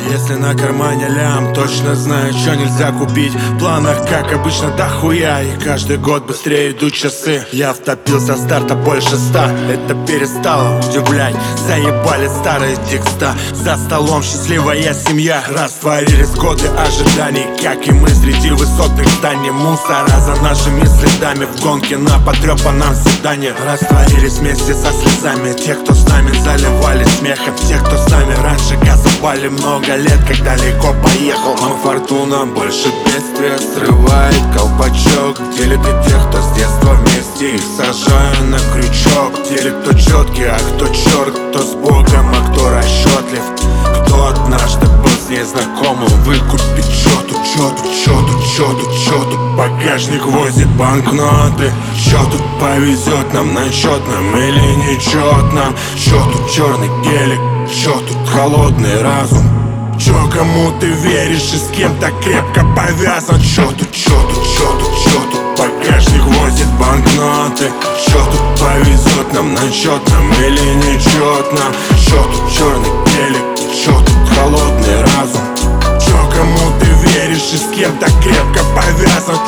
Если на кармане лям, точно знаю, что нельзя купить. В планах, как обычно, дохуя. И каждый год быстрее идут часы. Я втопился со старта больше 100. Это перестало удивлять. Заебали старые текста. За столом счастливая семья. Растворились годы ожиданий, как и мы среди высотных зданий. Мусора за нашими следами в гонке на потрепанном седане. Растворились вместе со слезами те, кто с нами заливали смехом. Те, кто с нами раньше газовали много лет, как далеко поехал. Но фортуна больше бедствия срывает колпачок. Делит и тех, кто с детства вместе, их сажая на крючок. Делит кто четкий, а кто черт, кто с Богом, а кто расчетлив. Кто однажды был с незнакомым, выкупит чё тут багажник возит банкноты. Чё тут повезет нам на четном или нечетном? Чё тут черный гелик, чё тут холодный разум? Чё, кому ты веришь и с кем-то крепко повязан? Чё тут багажник возит банкноты. Чё тут повезет нам на четном или нечетном? Чё тут черный гелик, чё тут холодный разум? Чё, кому ты веришь и с кем-то крепко повязан?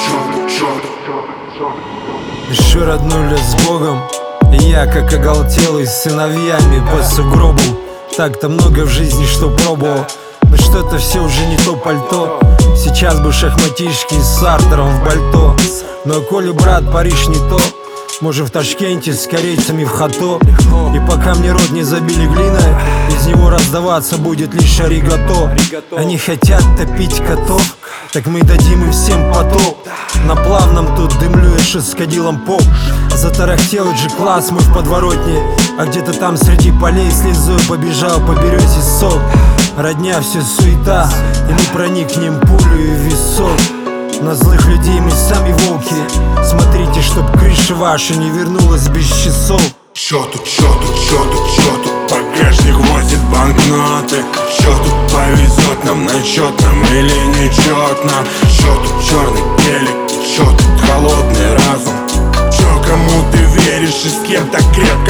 Еще роднули с Богом, и я как оголтелый с сыновьями по сугробам. Так-то много в жизни что пробовал, но что-то все уже не то пальто. Сейчас бы шахматишки с Сартером в пальто. Но коли, брат, Париж не то, можем в Ташкенте с корейцами в хато. И пока мне рот не забили глиной, из него раздаваться будет лишь аригато. Они хотят топить котов, так мы дадим им всем потоп. На плавном тут дымлю я с кадилом поп. Затарахтел G-класс мы в подворотне, а где-то там среди полей слезой побежал по березе сок. Родня все суета, и мы проникнем пулю в висок. На злых людей мы сами волки. Смотрите, чтоб крыша ваша не вернулась без часов. Чё тут багажник возит банкноты. Чё тут повезет нам на четном или нечетном? Чё тут черный гелик, чё тут холодный разум? Чё, кому ты веришь и с кем-то крепко